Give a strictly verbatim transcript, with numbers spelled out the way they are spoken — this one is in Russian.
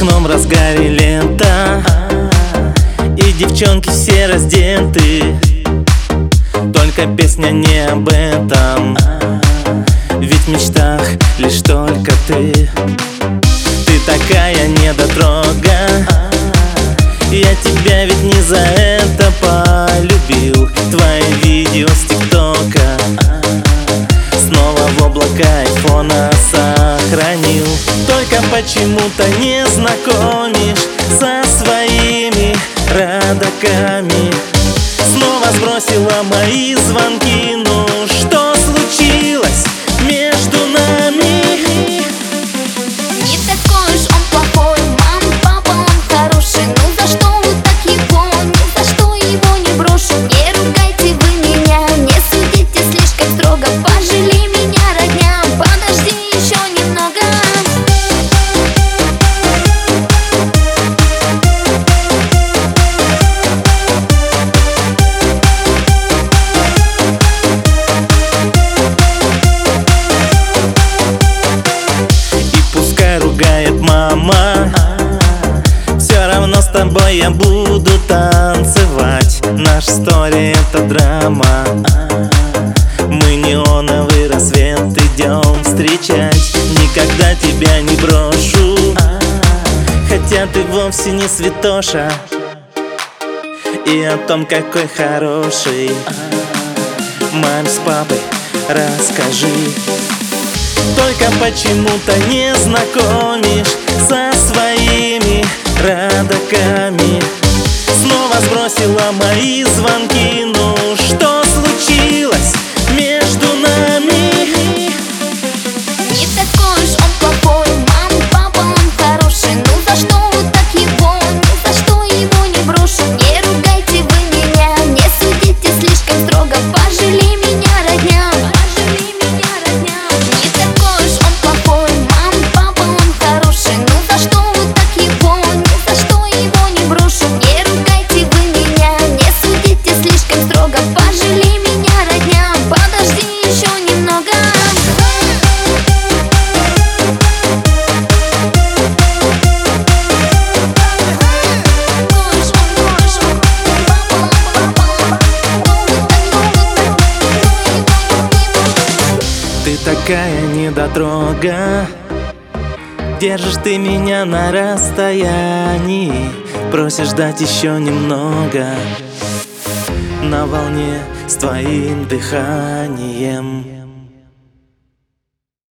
окном в разгаре лета, и девчонки все раздеты. Только песня не об этом, ведь в мечтах лишь только ты. Ты такая недотрога, я тебя ведь не за это полюбил. Твои видео с ТикТока снова в облака айфона сохранил. Только почему-то не знакомишь со своими родаками. Снова сбросила мои звонки. Ну что случилось между нами? Не такой уж он плохой, мама, папа, он хороший. Ну за что вы так его, ни за что его не брошу. Не ругайте вы меня, не судите слишком строго. Пожалей меня, родня, подожди еще немного. Ругает мама, все равно с тобой я буду танцевать. Наша история — это драма. Мы неоновый рассвет идем встречать. Никогда тебя не брошу, хотя ты вовсе не святоша. И о том, какой хороший маме с папой расскажи. Только почему-то не знакомишь со своими родаками. Снова сбросила мои звонки. Ну что случилось между нами? Не такой уж он плохой, мама, папа, он хороший. Ну за что вы так его, ни за что его не брошу. Не ругайте вы меня, не судите слишком строго. Пожалей меня, родня, пожалей меня, родня. Не такой уж он плохой, мама, папа, он хороший. Ну за что вы так его, ни за что его не брошу. Не ругайте вы меня, не судите слишком строго. Пожалей меня, родня, подожди еще немного. Ты такая недотрога, держишь ты меня на расстоянии. Просишь дать еще немного, на волне с твоим дыханием.